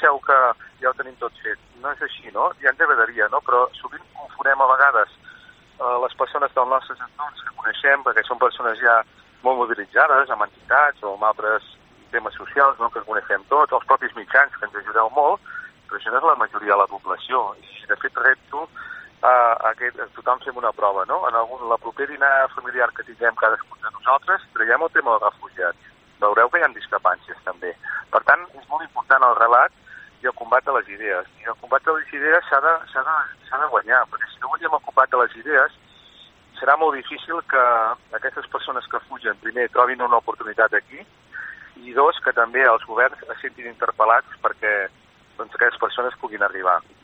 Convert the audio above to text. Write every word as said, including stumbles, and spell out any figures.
creieu que ja ho tenim tot fet. No és així, no? Ja ens agradaria, no? Però sovint confonem a vegades eh, les persones dels nostres entorns que coneixem, perquè són persones ja molt mobilitzades, amb entitats o amb altres temes socials, no?, que coneixem tots, els propis mitjans, que ens ajudeu molt, però això no és la majoria de la població. I de fet repto a, a que tothom fem una prova, no? En algun, la propera dinar familiar que tinguem cadascun de nosaltres, traiem el tema dels refugiats. Veureu que hi ha discrepàncies també. Per tant, és molt important el relat i el combat de les idees. I el combat de les idees s'ha de, s'ha de, s'ha de guanyar, perquè si no guanyem el combat de les idees, serà molt difícil que aquestes persones que fugen, primer, trobin una oportunitat aquí, i dos, que també els governs es sentin interpel·lats perquè doncs, aquestes persones puguin arribar.